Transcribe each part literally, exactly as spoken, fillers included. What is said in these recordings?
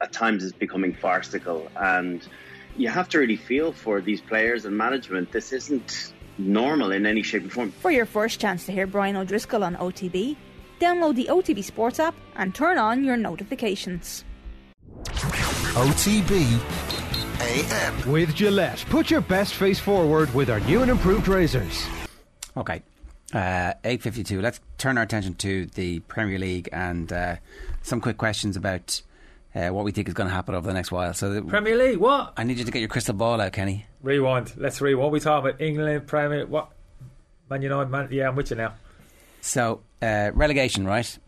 at times is becoming farcical, and you have to really feel for these players and management. This isn't normal in any shape or form. For your first chance to hear Brian O'Driscoll on O T B, download the O T B Sports app and turn on your notifications. O T B A M. With Gillette, put your best face forward with our new and improved razors. Okay, uh, eight fifty-two. Let's turn our attention to the Premier League and uh, some quick questions about uh, what we think is going to happen over the next while. So, the, Premier League, what? I need you to get your crystal ball out, Kenny. Rewind. Let's rewind. What are we talking about? England, Premier, what? Man United, Man, yeah, I'm with you now. So, uh, relegation, right?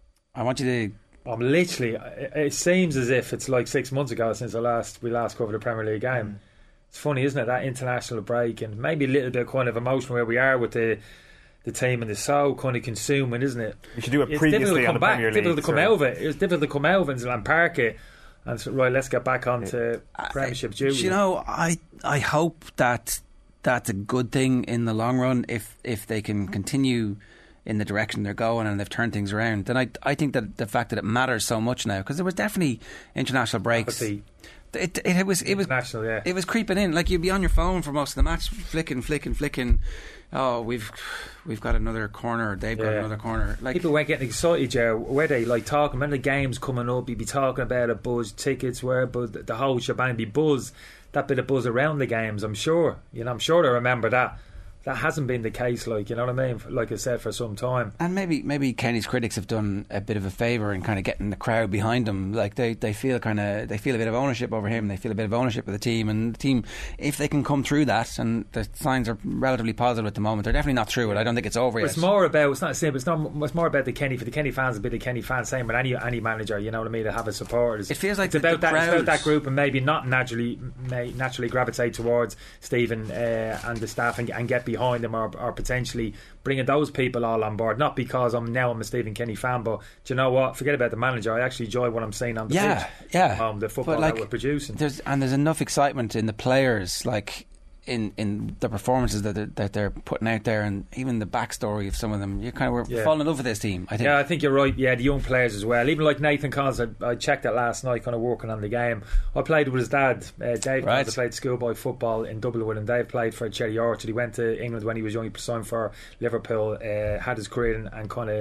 I want you to... I'm literally... It, it seems as if it's like six months ago since I last we last covered a Premier League game. Mm. It's funny, isn't it? That international break and maybe a little bit kind of emotion where we are with the the team and the so kind of consuming, isn't it? You should do it it's previously on the back, Premier League. It's difficult to come so. out of it. It was difficult to come out of it and park it. And so, right, let's get back on to uh, Premiership duty. You know, I I hope that that's a good thing in the long run if if they can continue in the direction they're going and they've turned things around. Then I I think that the fact that it matters so much now, because there was definitely international breaks. Apathy. It, it, it was it was yeah. it was creeping in. Like, you'd be on your phone for most of the match, flicking, flicking, flicking. Oh, we've we've got another corner. They've got yeah. another corner. Like, people weren't getting excited, Joe. Were they like talking when the game's coming up? You'd be talking about it, buzz, tickets, where, but the whole shebang be buzz. That bit of buzz around the games. I'm sure. You know, I'm sure they remember that. That hasn't been the case, like, you know what I mean? Like I said, for some time. And maybe maybe Kenny's critics have done a bit of a favour in kind of getting the crowd behind him. Like, they, they feel kind of they feel a bit of ownership over him. They feel a bit of ownership of the team, and the team, if they can come through that, and the signs are relatively positive at the moment. They're definitely not through it. I don't think it's over yet. It's more about it's not simple. It's not. It's more about the Kenny for the Kenny fans. A bit of Kenny fans, same with any any manager. You know what I mean? To have a supporters. It feels like it's the, about the that. crowd. It's about that group, and maybe not naturally may naturally gravitate towards Stephen uh, and the staff and, and get behind them, or, or potentially bringing those people all on board. Not because I'm now I'm a Stephen Kenny fan, but do you know what? Forget about the manager. I actually enjoy what I'm seeing on the yeah, pitch. Yeah, um, the football like, that we're producing. There's, and there's enough excitement in the players, like in, in the performances that they're, that they're putting out there, and even the backstory of some of them. You kind of were yeah. falling in love with this team, I think. Yeah, I think you're right. Yeah, the young players as well. Even like Nathan Collins, I, I checked it last night, kind of working on the game. I played with his dad, uh, Dave right. Collins. I played schoolboy football in Dublin with him. Dave played for Cherry Orchard. He went to England when he was young. He signed for Liverpool, uh, had his career and, and kind of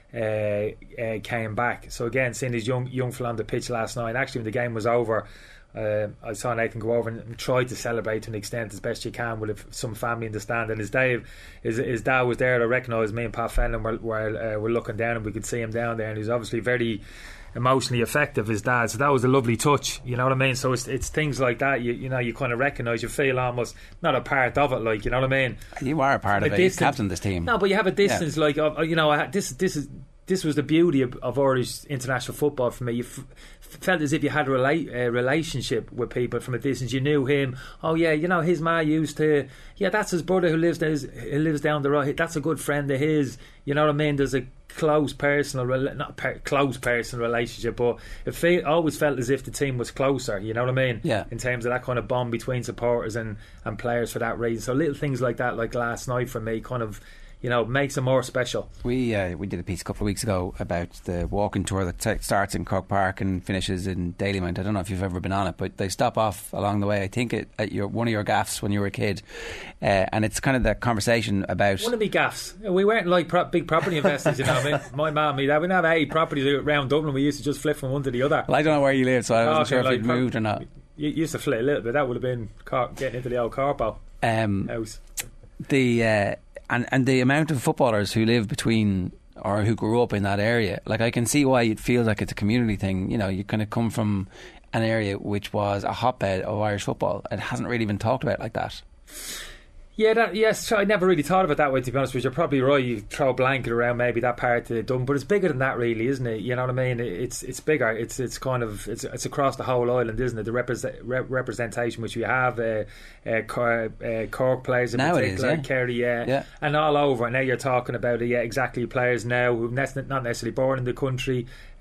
uh, uh, came back. So again, seeing his young young fella on the pitch last night. Actually, when the game was over, Uh, I saw Nathan go over and, and try to celebrate to an extent as best you can with some family in the stand. And his Dave, his, his dad was there. I recognised me and Pat Fenlon were, were, uh, were looking down, and we could see him down there. And he was obviously very emotionally effective, his dad. So that was a lovely touch. You know what I mean? So it's it's things like that. You you know you kind of recognise, you feel almost not a part of it. Like, you know what I mean? You are a part of it. You captain this team. No, but you have a distance. Yeah. Like uh, you know, I, this this is. This was the beauty of, of Irish international football for me. You f- felt as if you had a rela- uh, relationship with people from a distance. You knew him. Oh yeah, you know his ma used to. Yeah, that's his brother who lives there, who lives down the road. That's a good friend of his. You know what I mean? There's a close personal, not per- close personal relationship, but it fe- always felt as if the team was closer. You know what I mean? Yeah. In terms of that kind of bond between supporters and, and players for that reason. So little things like that, like last night for me, kind of, you know, makes it more special. We uh, we did a piece a couple of weeks ago about the walking tour that t- starts in Cork Park and finishes in Dalymount. I don't know if you've ever been on it, but they stop off along the way. I think it, at your one of your gaffs when you were a kid, uh, and it's kind of the conversation about one of me gaffs. We weren't like pro- big property investors, you know what I mean? My mum, me dad, we didn't have eight properties around Dublin. We used to just flip from one to the other. Well, I don't know where you lived, so I wasn't oh, sure if like, you'd moved or not. You used to flip a little bit. That would have been car- getting into the old Carpo um, house. The uh, and and the amount of footballers who live between or who grew up in that area, like, I can see why it feels like it's a community thing. You know, you kind of come from an area which was a hotbed of Irish football. It hasn't really been talked about like that. Yeah, that, yes, I never really thought of it that way, to be honest with you. You're probably right. You throw a blanket around maybe that part of Dublin, but it's bigger than that, really, isn't it? You know what I mean? It's it's bigger. It's it's kind of it's it's across the whole island, isn't it? The represent, rep- representation which we have, uh, uh, Cor- uh, Cork players in now particular, it is, yeah. Kerry, yeah, yeah, and all over. And now you're talking about it, yeah, exactly. Players now who not necessarily born in the country,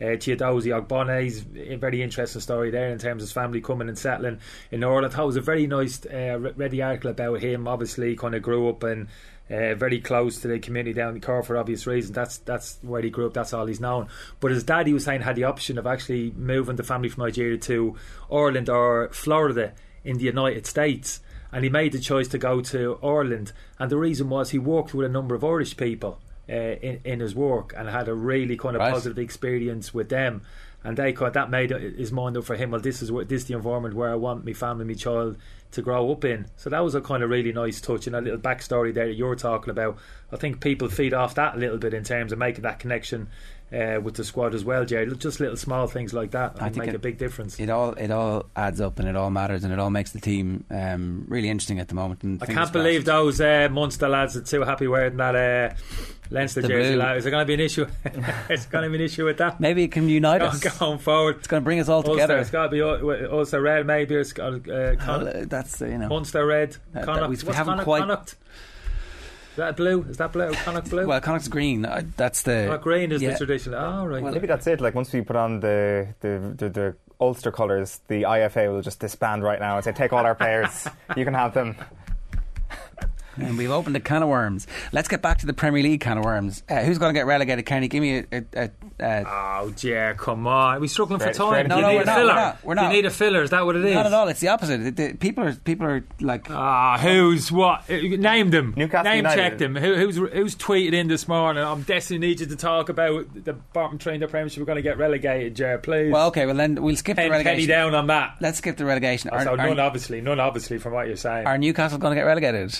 Uh, Chiedozie Ogbone's a very interesting story there in terms of his family coming and settling in Ireland. I thought it was a very nice uh, read the article about him. Obviously kind of grew up and uh, very close to the community down in Cork for obvious reasons. That's that's where he grew up, that's all he's known. But his dad, he was saying, had the option of actually moving the family from Nigeria to Ireland or Florida in the United States, and he made the choice to go to Ireland. And the reason was he worked with a number of Irish people Uh, in, in his work and had a really kind of right. positive experience with them, and they kind that made his mind up for him. Well, this is what this is the environment where I want my family, my child to grow up in. So that was a kind of really nice touch, and a little backstory there that you're talking about. I think people feed off that a little bit in terms of making that connection uh, with the squad as well, Jerry. Just little small things like that I think make it, a big difference. It all it all adds up and it all matters, and it all makes the team um, really interesting at the moment. And I can't believe those uh, Munster lads are too happy wearing that uh, Leinster the jersey. blue. Is there going to be an issue? It's going to be an issue with that. Maybe it can unite Go, us. Going forward, it's going to bring us all Ulster, together. It's got to be Ulster red, maybe. It's got uh, Con- uh, that's uh, you know Munster red. Uh, Connacht. that we, we What's haven't Connacht? quite. Connacht? Is that blue? Is that blue? Connacht blue? Well, Connacht's green. Uh, that's the. Oh, green is yeah. the traditional. Oh, right. Well, maybe that's it. Like once we put on the the, the, the Ulster colours, the I F A will just disband right now and say, take all our players. You can have them. And we've opened a can of worms. Let's get back to the Premier League can of worms. Uh, who's going to get relegated? Kenny, give me a. a, a, a oh, yeah, come on. Are we struggling for Fred, time? Fred, Do you no, need we're a not, filler? we're not, we're Do you not. need a filler? Is that what it is? Not at all. It's the opposite. It, the, people are people are like. Ah, who's what? Uh, Name them. Newcastle Name United. check them. Who, who's who's tweeted in this morning? I'm desperately need you to talk about the bottom three in the Premiership. We're going to get relegated, Jer. Please. Well, okay. Well, then we'll skip Pen, the relegation. penny down on that. Let's skip the relegation. Are, So are, none, obviously, none, obviously, from what you're saying. are Newcastle going to get relegated?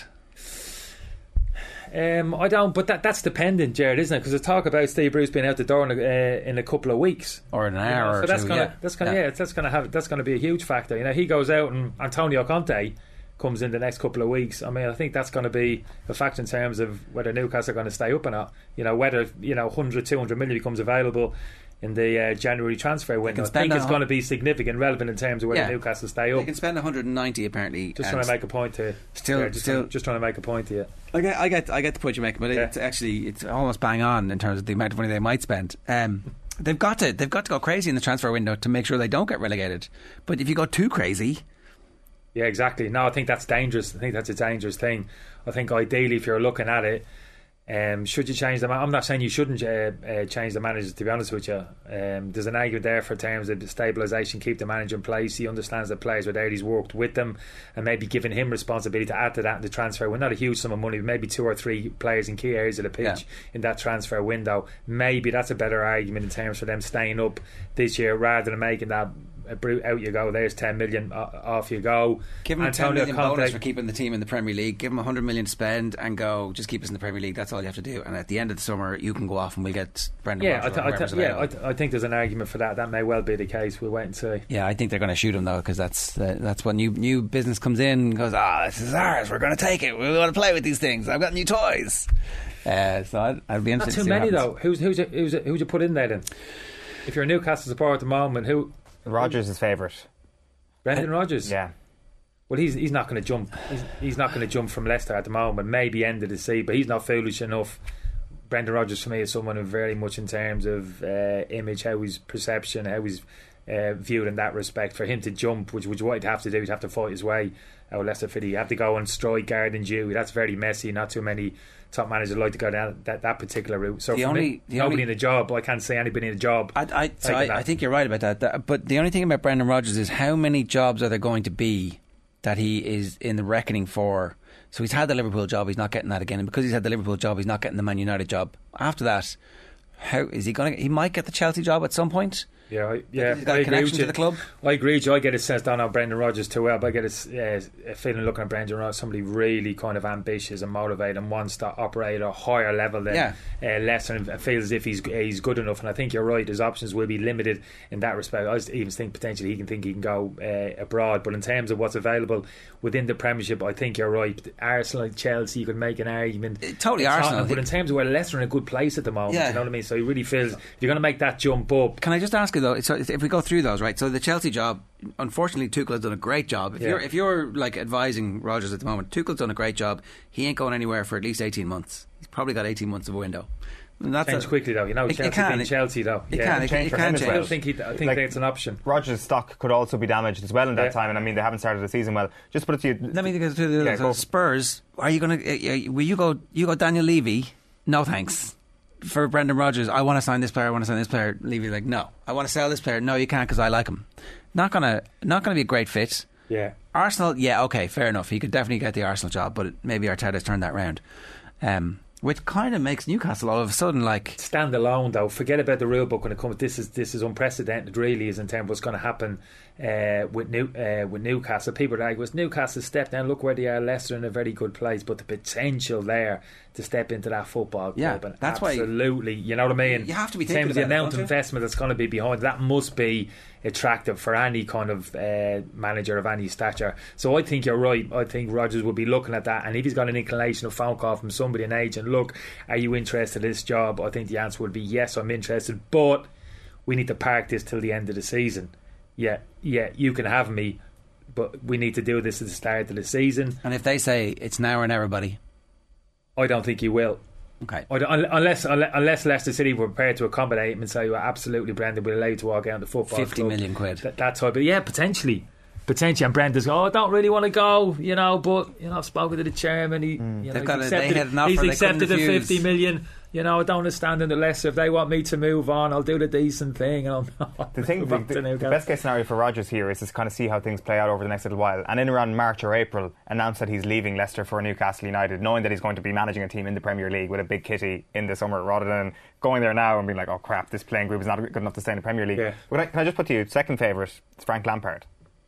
Um, I don't, but that, that's dependent, Jared, isn't it? Because there's talk about Steve Bruce being out the door in a, uh, in a couple of weeks, Or an you know, hour so or that's two, gonna, yeah. that's gonna, Yeah. yeah, that's gonna have, that's gonna be a huge factor. You know, he goes out and Antonio Conte comes in the next couple of weeks. I mean, I think that's going to be a factor in terms of whether Newcastle are going to stay up or not. You know, whether you know one hundred, two hundred million becomes available in the uh, January transfer window. I spend think it's a- going to be significant, relevant in terms of whether Yeah. Newcastle stay They up. can spend one hundred ninety apparently. Just and trying to make a point to Still- yeah, just, still- trying, just trying to make a point to you. I get, I get, I get the point you're making, but Yeah. it's actually it's almost bang on in terms of the amount of money they might spend. Um, they've got to, they've got to go crazy in the transfer window to make sure they don't get relegated. But if you go too crazy, Yeah, exactly. No, I think that's dangerous. I think that's a dangerous thing. I think ideally, if you're looking at it, um, should you change the man- I'm not saying you shouldn't uh, uh, change the managers, to be honest with you. Um, there's an argument there for terms of stabilisation, keep the manager in place. He understands the players were there, he's worked with them, and maybe giving him responsibility to add to that in the transfer. Well, not a huge sum of money, but maybe two or three players in key areas of the pitch Yeah. in that transfer window. Maybe that's a better argument in terms for them staying up this year rather than making that a brute out you go, there's ten million, o- off you go. give them a ten Antonio million Conte- bonus for keeping the team in the Premier League. Give them one hundred million to spend and go. Just keep us in the Premier League. That's all you have to do. And at the end of the summer, you can go off and we'll get Brendan Yeah, I, Rodgers th- or I, whoever's th- yeah I, available. th- I think there's an argument for that. That may well be the case. We'll wait and see. Yeah, I think they're going to shoot him though, because that's uh, that's when new new business comes in and goes, ah, this is ours. We're going to take it. We want to play with these things. I've got new toys. Uh, so I'd, I'd be Not interested. too to see what many happens. though. Who's who's who's who'd you put in there then? If you're a Newcastle supporter at the moment, who? Rodgers is favourite. Brendan Rodgers. Yeah. Well, he's he's not going to jump. He's, he's not going to jump from Leicester at the moment. Maybe end of the sea, but he's not foolish enough. Brendan Rodgers for me is someone who very much in terms of uh, image, how his perception, how he's uh, viewed in that respect. For him to jump, which which what he'd have to do, he'd have to fight his way out of Leicester City. He'd have to go and strike guard and Dewey. That's very messy. Not too many top managers like to go down that, that particular route. So The for only- me, the nobody only- in a job. I can't say anybody in a job. I, I, so taking I, that. I think you're right about that. That- But the only thing about Brendan Rodgers is how many jobs are there going to be that he is in the reckoning for? So he's had the Liverpool job, he's not getting that again, and because he's had the Liverpool job, he's not getting the Man United job. After that, how is he going to? He might get the Chelsea job at some point. Yeah, I, yeah. He's got I a agree connection with to you. the club. I agree with you. I get a sense, don't know Brendan Rodgers too well, but I get a, uh, a feeling looking at Brendan Rodgers, somebody really kind of ambitious and motivated and wants to operate at a higher level than Yeah. uh, Leicester, and feels as if he's he's good enough. And I think you're right, his options will be limited in that respect. I even think potentially he can think he can go uh, abroad, but in terms of what's available within the Premiership, I think you're right. Arsenal, Chelsea, you could make an argument. Uh, totally It's Arsenal, I not- but think. in terms of where Leicester are in a good place at the moment, Yeah. you know what I mean? So he really feels if you're going to make that jump up. Can I just ask you though? So if we go through those, right? So the Chelsea job, unfortunately, Tuchel has done a great job. If Yeah. you're if you're like advising Rodgers at the moment, Tuchel's done a great job. He ain't going anywhere for at least eighteen months. He's probably got eighteen months of a window. And that's change a, quickly though. You know, it, Chelsea it can, being it, Chelsea though. It yeah. can, it, change it for can him as change. I well. still think he, I think Like, that's an option. Rogers' stock could also be damaged as well in that Yeah. time, and I mean they haven't started the season well. Just put it to you. Let me go to the Yeah, so go. Spurs. Are you going to? Will you go? You go Daniel Levy? No thanks. For Brendan Rodgers, I want to sign this player. I want to sign this player. Levy's like, no. I want to sell this player. No, you can't because I like him. Not gonna, not gonna be a great fit. Yeah. Arsenal, yeah, okay, fair enough. He could definitely get the Arsenal job, but maybe Arteta's turned that round. Um, which kind of makes Newcastle all of a sudden like Stand alone though. Forget about the rule book when it comes. This is this is unprecedented. Really, is in terms of what's going to happen uh, with New uh, with Newcastle. People are like, "Was Newcastle step down? Look where they are. Leicester in a very good place, but the potential there to step into that football club. Yeah, and that's why- absolutely. You know what I mean? You have to be in terms thinking of the about it, amount don't of you? investment that's going to be behind. That must be attractive for any kind of uh, manager of any stature. So I think you're right. I think Rodgers will be looking at that, and if he's got an inclination of phone call from somebody, an agent, look, are you interested in this job? I think the answer would be yes, I'm interested, but we need to park this till the end of the season. Yeah, yeah, you can have me, but we need to do this at the start of the season. And if they say it's now or never, buddy. I don't think he will. Okay. I don't- unless unless Leicester City were prepared to accommodate him and say, well, absolutely, Brendan, we're allowed to walk out on the football Fifty club. million quid. That, that type of, yeah, potentially. Potentially, and Brendan's go, oh, I don't really want to go, you know, but, you know, I've spoken to the chairman, he, you know, They've he's got a- they accepted, had an offer he's they accepted couldn't the refuse. fifty million, you know, I don't understand in the Leicester, if they want me to move on, I'll do the decent thing, and I'll not The thing, move the, on to the, the Newcastle. best case scenario for Rodgers here is to kind of see how things play out over the next little while, and in around March or April, announce that he's leaving Leicester for Newcastle United, knowing that he's going to be managing a team in the Premier League with a big kitty in the summer, rather than going there now and being like, oh crap, this playing group is not good enough to stay in the Premier League. Yeah. But I, can I just put to you, second favourite, it's Frank Lampard.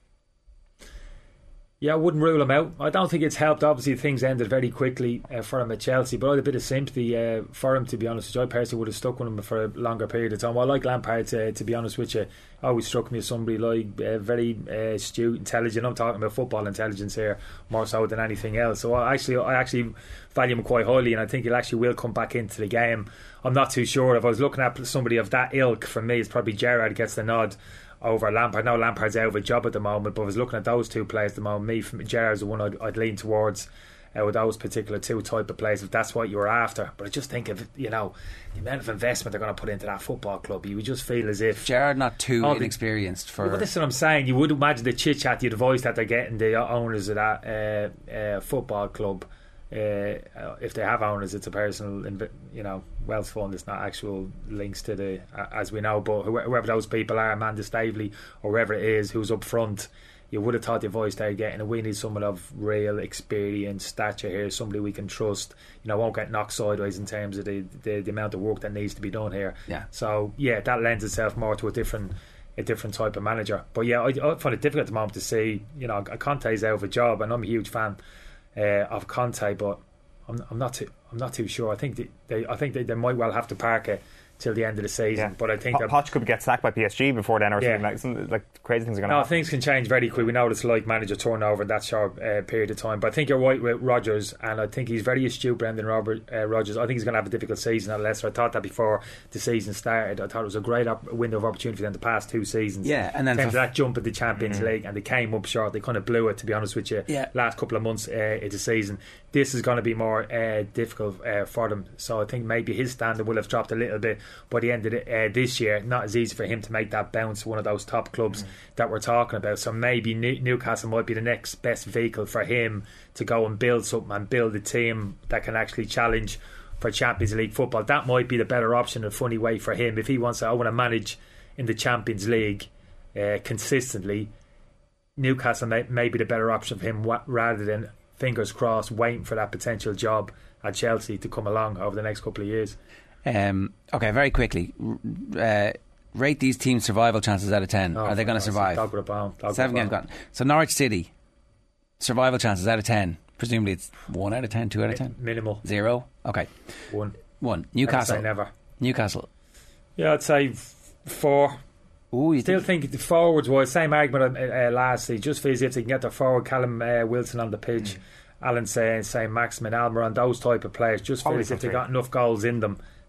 Yeah, I wouldn't rule him out. I don't think it's helped. Obviously, things ended very quickly uh, for him at Chelsea, but I had a bit of sympathy uh, for him, to be honest with you. I personally would have stuck with him for a longer period of time. I like Lampard, to, to be honest with you. Always struck me as somebody like uh, very uh, astute, intelligent. I'm talking about football intelligence here more so than anything else. So I actually, I actually value him quite highly, and I think he actually will come back into the game. I'm not too sure. If I was looking at somebody of that ilk, for me, it's probably Gerrard gets the nod over Lampard. Now Lampard's out of a job at the moment, but I was looking at those two players at the moment. Me, from Gerrard's the one I'd, I'd lean towards uh, with those particular two type of players, if that's what you were after. But I just think of, you know, the amount of investment they're going to put into that football club, you would just feel as if Gerrard not too Oh, the- inexperienced for. well, this is what I'm saying. You would imagine the chit chat, the advice that they're getting the owners of that uh, uh, football club. Uh, if they have owners, it's a personal, inv- you know, wealth fund. It's not actual links to the, uh, as we know. But whoever, whoever those people are, Amanda Stavely or whoever it is who's up front, you would have thought the voice they're getting. And we need someone of real experience, stature here, somebody we can trust. You know, won't get knocked sideways in terms of the, the the amount of work that needs to be done here. Yeah. So yeah, that lends itself more to a different. A different type of manager. But yeah, I, I find it difficult at the moment to see. You know, Conte's out of a job, and I'm a huge fan uh, of Conte, but I'm, I'm not too. I'm not too sure. I think they, they I think they, they might well have to park it till the end of the season. Yeah. But I think Po- that Poch could get sacked by P S G before then, or Yeah. something like, some, like crazy things are going to no, happen. things can change very quickly. We know what it's like manager turnover in that short uh, period of time. But I think you're right with Rodgers, and I think he's very astute, Brendan Robert uh, Rodgers. I think he's going to have a difficult season at Leicester. I thought that before the season started. I thought it was a great op- window of opportunity for them the past two seasons. Yeah, and then in terms for- of that jump at the Champions League, and they came up short. They kind of blew it, to be honest with you. Yeah. Last couple of months uh, of the season, this is going to be more uh, difficult uh, for them. So I think maybe his standard will have dropped a little bit by the end of the, uh, this year. Not as easy for him to make that bounce to one of those top clubs mm. that we're talking about. So maybe New- Newcastle might be the next best vehicle for him to go and build something and build a team that can actually challenge for Champions League football. That might be the better option in a funny way for him. If he wants to, I want to manage in the Champions League uh, consistently, Newcastle may, may be the better option for him wa- rather than, fingers crossed, waiting for that potential job at Chelsea to come along over the next couple of years. Um, okay, very quickly. Uh, rate these teams' survival chances out of ten. Oh, Are they going to survive? Dog with a bone. Dog with a Seven bone. games gone. So Norwich City, survival chances out of ten. Presumably it's one out of ten, two out of ten. Minimal. Zero. Okay. One. One. I'd Newcastle. say never. Newcastle. Yeah, I'd say f- four. Ooh, you Still think, think the forwards wise, same argument uh, uh, last season. Just feels as if they can get their forward, Callum uh, Wilson on the pitch, mm. Alan saying, saying Maximin Almiron, those type of players. Just feel Probably as if they three. got enough goals in them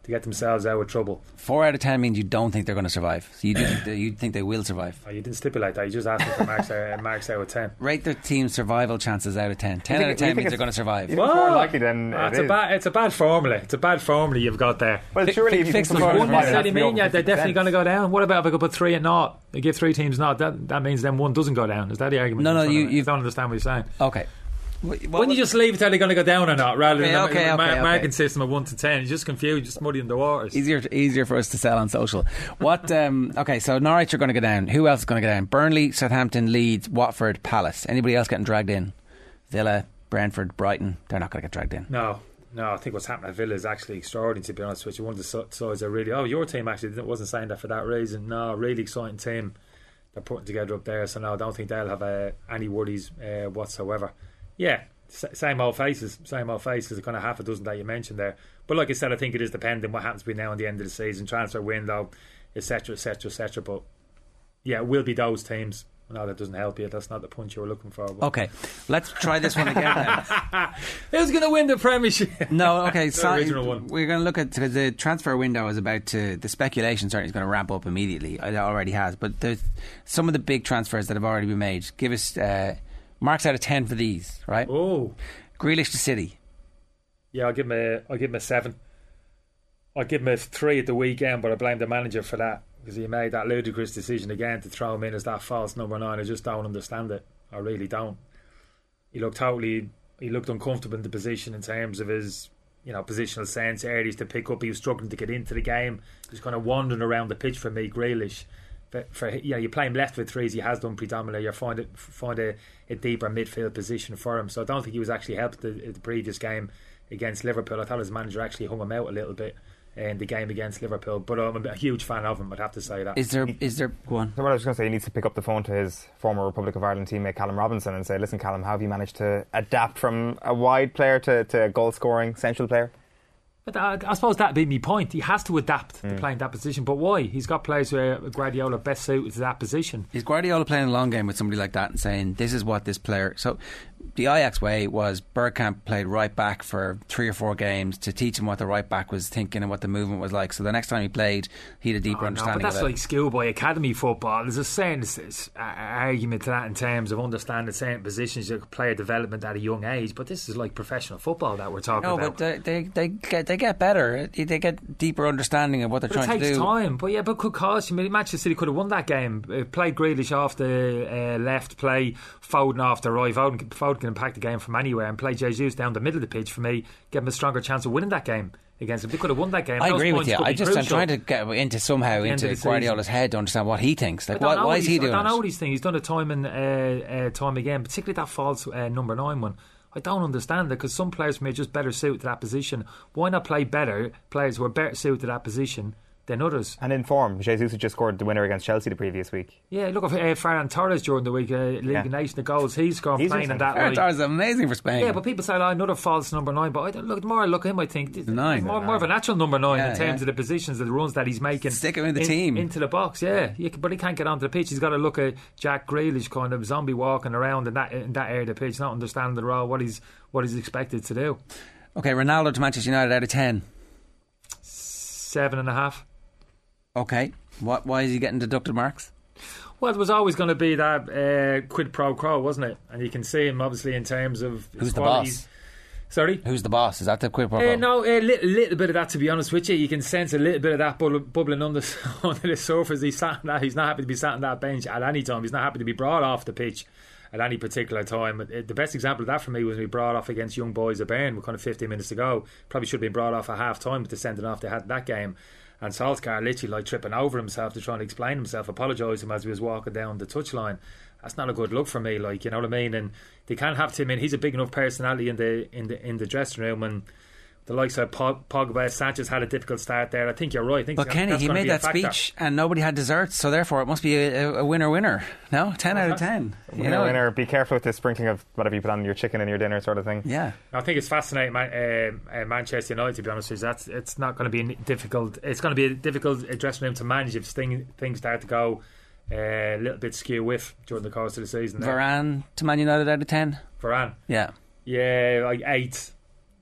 to get themselves out of trouble. Four out of ten means you don't think they're going to survive. So you do think they, you think they will survive. Oh, you didn't stipulate that. You just asked me for marks, uh, marks out of ten. Rate their team's survival chances out of ten. Ten think- out of you ten think means it's- they're going to survive. you think it's more likely than Oh, it it's a is. bad. It's a bad formula. It's a bad formula you've got there. Well, Fi- surely fi- if you fix think the someone's formula. surviving, One it has said, to be mean, over yeah, they're definitely fifty percent. going to go down. What about if I could put three at naught? I give three teams naught. That that means then one doesn't go down. Is that the argument? No, no, I'm trying you- to- you- I don't understand what you're saying. Okay. Wh- what Wouldn't you just leave it till they're going to go down or not, rather Okay, than okay, a okay, mar- okay. marking system of one to ten? You're just confused, just muddying the waters. Easier, easier for us to sell on social. What? Um, okay, so Norwich are going to go down. Who else is going to go down? Burnley, Southampton, Leeds, Watford, Palace. Anybody else getting dragged in? Villa, Brentford, Brighton. They're not going to get dragged in. No, no. I think what's happening at Villa is actually extraordinary. To be honest with you, one of the so- sides are really. Oh, your team actually wasn't saying that for that reason. No, really exciting team they're putting together up there. So no, I don't think they'll have uh, any worries uh, whatsoever. Yeah. Same old faces, same old faces. Kind of half a dozen that you mentioned there. But like I said, I think it is dependent what happens between now and the end of the season, transfer window, et cetera, et cetera, et cetera. But yeah, it will be those teams. No, that doesn't help you. That's not the punch you were looking for. But. Okay, let's try this one again then. Who's going to win the Premiership? No, okay. The So original one. we're going to look at because the transfer window is about to. The speculation certainly is going to ramp up immediately. It already has, but there's some of the big transfers that have already been made. Give us uh, marks out of ten for these, right? Oh, Grealish to City. yeah. I'll give him a. I'll give him a seven. I'll give him a three at the weekend, but I blame the manager for that because he made that ludicrous decision again to throw him in as that false number nine. I just don't understand it. I really don't. He looked totally. He looked uncomfortable in the position in terms of his, you know, positional sense, areas to pick up. He was struggling to get into the game. He was kind of wandering around the pitch for me, Grealish. For, for you know, you play him left with threes. He has done predominantly. You find it find a, a deeper midfield position for him. So I don't think he was actually helped the, the previous game against Liverpool. I thought his manager actually hung him out a little bit in the game against Liverpool. But um, I'm a huge fan of him. I'd have to say that. Is there? Is there? Go on. So what I was going to say, he needs to pick up the phone to his former Republic of Ireland teammate Callum Robinson and say, listen, Callum, how have you managed to adapt from a wide player to, to a goal-scoring central player? But I, I suppose that'd be my point. He has to adapt mm. to playing that position. But why? He's got players who are Guardiola best suited to that position. Is Guardiola playing a long game with somebody like that and saying, this is what this player... So the Ajax way was Bergkamp played right back for three or four games to teach him what the right back was thinking and what the movement was like. So the next time he played, he had a deeper oh, understanding no, but that's of it. like schoolboy academy football. There's a certain s- argument to that in terms of understanding certain positions, of player development at a young age. But this is like professional football that we're talking No, about. but they, they, they, get, they get better. They get deeper understanding of what they're But trying it takes to do. time. But yeah, but could cost you. I mean, Manchester City could have won that game. Uh, played Grealish off the uh, left, play Foden off the right. Foden, Foden can impact the game from anywhere, and play Jesus down the middle of the pitch for me, give him a stronger chance of winning that game against him. They could have won that game. I Those agree with points you. could I be just I'm crucial. trying to get into somehow the end into of the Guardiola's season. head to understand what he thinks. Like, I don't why, know why what is he's- he doing I don't it? know what he's thinking. He's done it time and uh, uh, time again, particularly that false uh, number nine one. I don't understand it because some players may just better suited to that position. Why not play better players who are better suited to that position than others? And in form, Jesus had just scored the winner against Chelsea the previous week. Yeah, look at uh, Ferran Torres during the week, uh, League Yeah. of Nations, the goals he's scored He's playing in that Ferran way. Torres is amazing for Spain. Yeah, but people say oh, another false number nine. But I don't, look, the more I look at him, I think this- Nine. more, more of a natural number nine Yeah, in terms yeah. of the positions of the runs that he's making. Stick him in the team. into the box. Yeah, you can, but he can't get onto the pitch. He's got to look at Jack Grealish kind of zombie walking around in that in that area of the pitch, not understanding the role, what he's what he's expected to do. Okay, Ronaldo to Manchester United out of ten. Seven and a half. Okay, what? Why is he getting deducted marks? Well, it was always going to be that uh, quid pro quo, wasn't it? And you can see him obviously in terms of his Who's the qualities. boss? Sorry. Who's the boss? Is that the quid pro quo? Uh, no, a little, little bit of that. To be honest with you, you can sense a little bit of that bubble, bubbling under, under the surface. He's sat on that. He's not happy to be sat on that bench at any time. He's not happy to be brought off the pitch at any particular time. Uh, The best example of that for me was when we brought off against Young Boys of Bern with kind of fifteen minutes to go. Probably should have been brought off at half time with the sending off they had that game. And Solskjaer literally like tripping over himself to try and explain himself, apologise to him as he was walking down the touchline. That's not a good look for me, like, you know what I mean? And they can't have Tim in. He's a big enough personality in the in the in the dressing room, and the likes of Pog, Pogba, Sanchez had a difficult start there. I think you're right. I think But Kenny, that's he gonna made be a that factor. speech and nobody had desserts, so therefore it must be a, a winner-winner. No, ten out of ten. You Winner, know? winner. Be careful with the sprinkling of whatever you put on your chicken and your dinner sort of thing. Yeah. I think it's fascinating, man, uh, uh, Manchester United. To be honest with you, that's it's not going to be a difficult. It's going to be a difficult dressing room to manage if thing, things start to go uh, a little bit skew with during the course of the season. there. Varane to Man United out of ten. Varane, Yeah. yeah, like eight.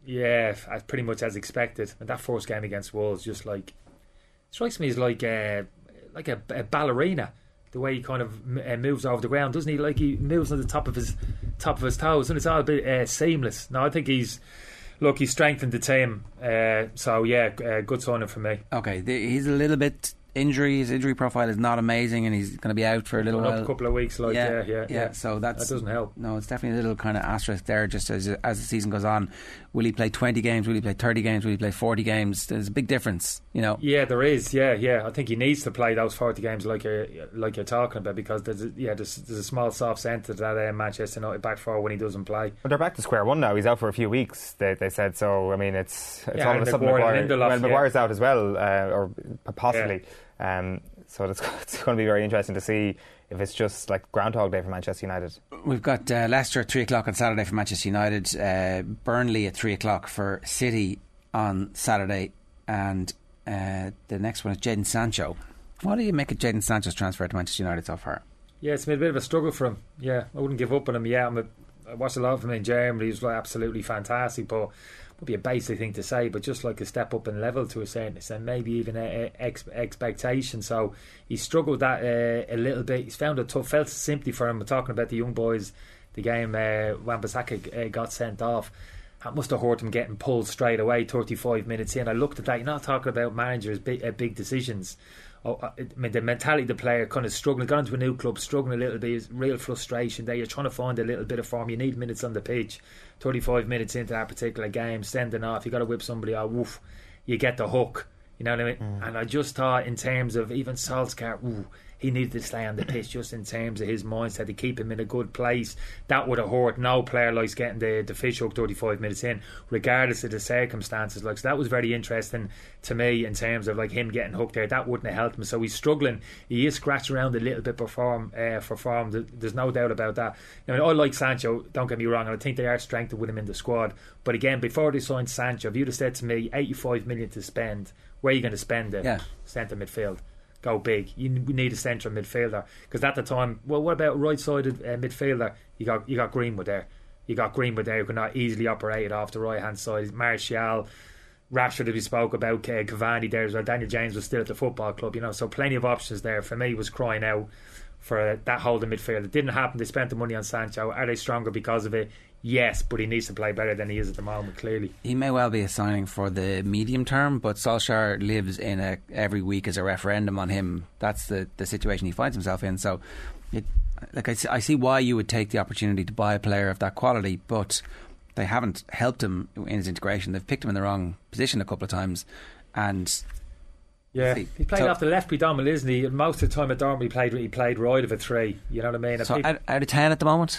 Yeah, as pretty much as expected. And that first game against Wolves, just like strikes me as like a like a, a ballerina. The way he kind of uh, moves over the ground, doesn't he? Like he moves on the top of his top of his toes, and it's all a bit uh, seamless. No, I think he's look, he's strengthened the team. Uh, so yeah, uh, good signing for me. Okay, the, he's a little bit injury. His injury profile is not amazing, and he's going to be out for a little while. A couple of weeks, like yeah, yeah, yeah, yeah. yeah. So that's, that doesn't help. No, it's definitely a little kind of asterisk there. Just as as the season goes on, will he play twenty games? Will he play thirty games? Will he play forty games? There's a big difference, you know. Yeah, there is. Yeah, yeah. I think he needs to play those forty games, like you're like you're talking about, because there's a, yeah, there's, there's a small soft centre to that uh, Manchester United back four when he doesn't play. But they're back to square one now. He's out for a few weeks. They they said so. I mean, it's it's yeah, all of a sudden Maguire. Well, Maguire's yeah. out as well, uh, or possibly. Yeah. Um, So it's, it's going to be very interesting to see if it's just like Groundhog Day for Manchester United. We've got uh, Leicester at three o'clock on Saturday for Manchester United, uh, Burnley at three o'clock for City on Saturday, and uh, the next one is Jadon Sancho. What do you make of Jadon Sancho's transfer to Manchester United so far? Yeah, it's been a bit of a struggle for him. Yeah, I wouldn't give up on him yet. I'm a, I watched a lot of him in Germany. He was like absolutely fantastic, but would be a basic thing to say, but just like a step up in level to a certain extent, maybe even a, a ex- expectation. So he struggled that uh, a little bit. He's found it tough. Felt sympathy for him. We're talking about the young boys. The game uh, Wan-Bissaka uh, got sent off. That must have hurt him getting pulled straight away. thirty-five minutes in, I looked at that. You're not talking about managers' big, uh, big decisions. Oh, I mean, the mentality of the player kind of struggling, gone into a new club, struggling a little bit, is real frustration there. You're trying to find a little bit of form. You need minutes on the pitch. thirty-five minutes into that particular game, sending off, you got to whip somebody out, woof, you get the hook. You know what I mean? Mm. And I just thought, in terms of even Solskjaer, ooh, he needed to stay on the pitch, just in terms of his mindset to keep him in a good place. That would have hurt. No player likes getting the, the fish hook thirty-five minutes in, regardless of the circumstances. Like, so that was very interesting to me in terms of like him getting hooked there. That wouldn't have helped him. So he's struggling. He is scratching around a little bit for form. Uh, for form. There's no doubt about that. I mean, I like Sancho, don't get me wrong, and I think they are strengthened with him in the squad. But again, before they signed Sancho, if you'd have said to me eighty-five million to spend, where are you going to spend it? Yeah. Centre midfield. Go big. You need a centre midfielder, because at the time, well, what about right-sided uh, midfielder? You got you got Greenwood there. You got Greenwood there who could not easily operate it off the right hand side. Martial, Rashford, we spoke about, uh, Cavani there as well. Daniel James was still at the football club, you know. So plenty of options there. For me, was crying out for uh, that holding midfield. It didn't happen. They spent the money on Sancho. Are they stronger because of it? Yes, but he needs to play better than he is at the moment, clearly. He may well be a signing for the medium term, but Solskjaer lives in a every week as a referendum on him. That's the, the situation he finds himself in. So, it, like I, I see why you would take the opportunity to buy a player of that quality, but they haven't helped him in his integration. They've picked him in the wrong position a couple of times, and yeah, he, he played so, off the left predominantly, isn't he? Most of the time at Dortmund, he played he played right of a three. You know what I mean? So out, out of ten at the moment.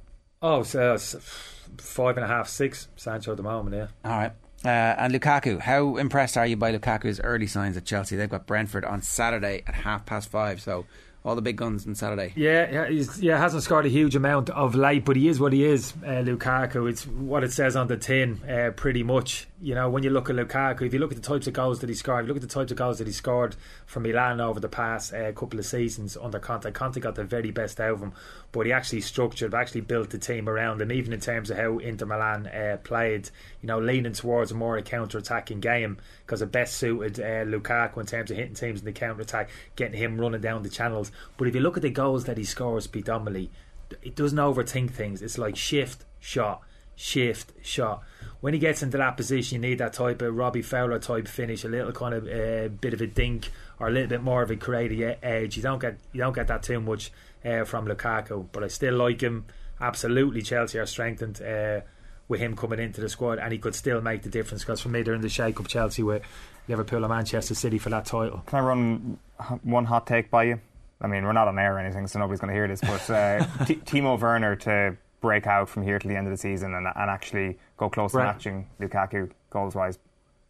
Oh, so uh, five and a half, six, Sancho at the moment, yeah. All right. Uh, and Lukaku, how impressed are you by Lukaku's early signs at Chelsea? They've got Brentford on Saturday at half past five, so all the big guns on Saturday. Yeah, yeah, he's, yeah, hasn't scored a huge amount of late, but he is what he is, uh, Lukaku. It's what it says on the tin, uh, pretty much. You know, when you look at Lukaku, if you look at the types of goals that he scored, if you look at the types of goals that he scored for Milan over the past uh, couple of seasons under Conte, Conte got the very best out of him, but he actually structured, actually built the team around him, even in terms of how Inter Milan uh, played, you know, leaning towards a more counter-attacking game, because it best suited uh, Lukaku in terms of hitting teams in the counter-attack, getting him running down the channels. But if you look at the goals that he scores predominantly, it doesn't overthink things. It's like shift, shot, shift, shot. When he gets into that position, you need that type of Robbie Fowler type finish, a little kind of uh, bit of a dink, or a little bit more of a creative edge. You don't get you don't get that too much uh, from Lukaku, but I still like him. Absolutely, Chelsea are strengthened uh, with him coming into the squad, and he could still make the difference, because for me they're in the shake-up, Chelsea, with Liverpool and Manchester City for that title. Can I run one hot take by you? I mean, we're not on air or anything, so nobody's going to hear this, but uh, T- Timo Werner to break out from here to the end of the season and, and actually go close to right. matching Lukaku goals wise.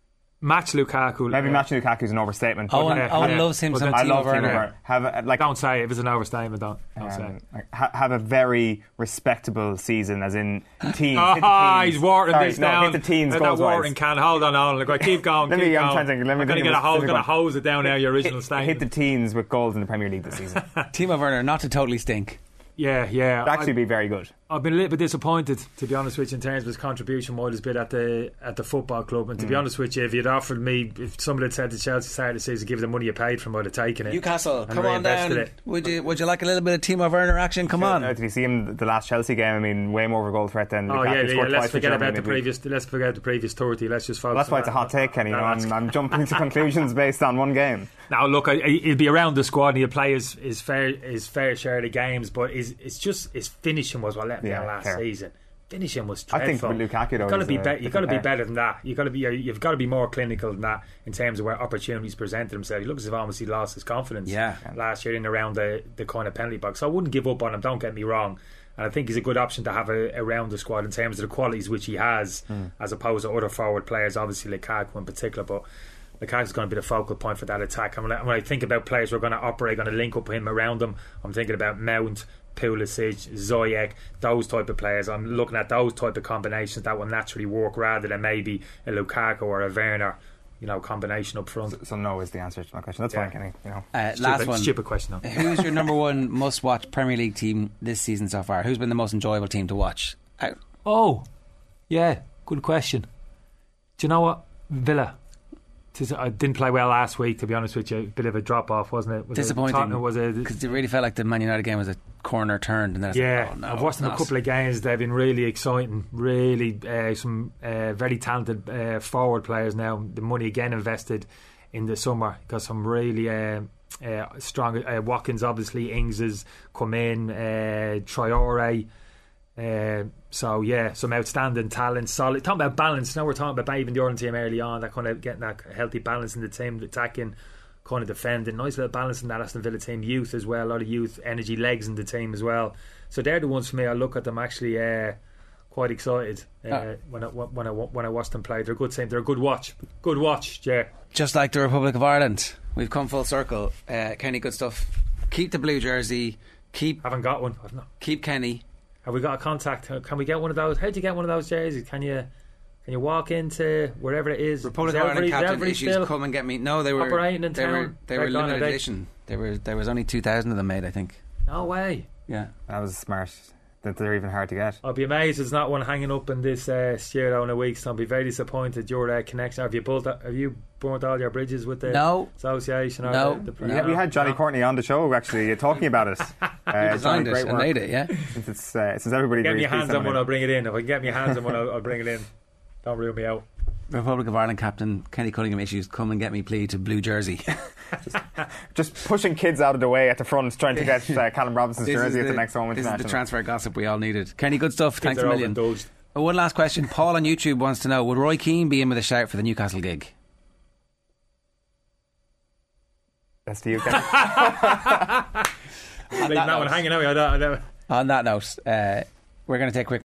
Match Lukaku. Maybe uh, matching Lukaku is an overstatement. Owen, uh, Owen yeah. loves him some I Timo love Werner. Timo Werner. Have a, like, don't say it. If it's an overstatement, don't, don't um, say it. Like, ha- have a very respectable season, as in teens. Oh, hit the teens. He's watering Sorry, this no, down. Hit the teens Let goals that watering wise. can. Hold on, Owen. Like, keep going. let keep me, going. I'm trying to think. Let me I'm going to get a hose, gonna hose it down now, your original hit, statement. Hit the teens with goals in the Premier League this season. Timo Werner, not to totally stink. Yeah, yeah. It'd actually I, be very good. I've been a little bit disappointed, to be honest with you, in terms of his contribution might has been at the at the football club. And to mm. be honest with you, if you'd offered me, if somebody had said to Chelsea started the season, give the money you paid for him, I'd have taken it. Newcastle, come on down. It. Would you Would you like a little bit of Timo Werner action? Come yeah, on. No, did you see him the last Chelsea game? I mean, way more of a goal threat than. Oh Lukaku. yeah, yeah. Let's forget about the midweek. previous. Let's forget the previous thirty. Let's just focus. Well, that's why it's a hot take, Kenny. You know, I'm, I'm jumping to conclusions based on one game. Now look, I, he'll be around the squad and he'll play his, his fair his fair share of the games, but his, it's just his finishing was what let me yeah, down last fair. season. Finishing was dreadful. I think with Lukaku, though, you've got to be, a, be you've got to be pair. better than that. You've got to be you've got to be more clinical than that in terms of where opportunities presented himself. He looks as if almost he lost his confidence. Yeah. last year in around the, the kind of penalty box. So I wouldn't give up on him. Don't get me wrong. And I think he's a good option to have a, around the squad in terms of the qualities which he has, mm. as opposed to other forward players. Obviously Lukaku in particular, but Lukaku's going to be the focal point for that attack. And when I, when I think about players who are going to operate, going to link up him around him, I'm thinking about Mount, Pulisic, Ziyech, those type of players. I'm looking at those type of combinations that will naturally work rather than maybe a Lukaku or a Werner, you know, combination up front. So, so no is the answer to my question. That's yeah. fine, Kenny. You know, uh, stupid, last one. Stupid question. Though. Who's your number one must-watch Premier League team this season so far? Who's been the most enjoyable team to watch? Out. Oh, yeah, good question. Do you know what? Villa. I didn't play well last week, to be honest with you. A bit of a drop off, wasn't it? Was Disappointing. It was because it really felt like the Man United game was a corner turned, and then yeah, like, oh, no, I've watched them not. a couple of games. They've been really exciting. Really, uh, some uh, very talented uh, forward players now. The money again invested in the summer. Got some really uh, uh, strong. Uh, Watkins, obviously, Ings has come in. Uh, Traore. Uh, so yeah, some outstanding talent, solid. Talking about balance. Now we're talking about even the Ireland team early on, that kind of getting that healthy balance in the team, attacking, kind of defending. Nice little balance in that Aston Villa team. Youth as well, a lot of youth, energy, legs in the team as well. So they're the ones for me. I look at them actually uh, quite excited uh, oh. when I when I when I watch them play. They're a good team. They're a good watch. Good watch, yeah. Just like the Republic of Ireland, we've come full circle. Uh, Kenny, good stuff. Keep the blue jersey. Keep. Haven't got one. I've not. Keep Kenny. Have we got a contact? Can we get one of those? How do you get one of those jerseys? Can you can you walk into wherever it is? Republic is of Ireland captain issues. Still Come and get me. No, they were operating in they town. were they were limited edition. They were there was only two thousand of them made, I think. No way. Yeah, that was smart. That they're even hard to get. I'll be amazed there's not one hanging up in this uh, studio in a week's time. I'll be very disappointed. Your uh, connection. Have you built? Have you burnt all your bridges with the no. association? Or no. The, the we, had, we had Johnny no. Courtney on the show actually talking about it. Uh, designed it and made it. Yeah. Since it's uh, since everybody. Get me your hands on one, I'll bring it in. If I can get me hands on one, I'll, I'll bring it in. Don't rule me out. Republic of Ireland captain Kenny Cunningham issues. Come and get me, please, to blue jersey. just, just pushing kids out of the way at the front, trying to get uh, Callum Robinson's this jersey the, at the next home this international. This is the transfer gossip we all needed. Kenny, good stuff. Kids Thanks a million. Oh, one last question. Paul on YouTube wants to know: would Roy Keane be in with a shout for the Newcastle gig? That's to you, Kenny. on that, that one hanging out. I don't, I don't. On that note, uh, we're going to take a quick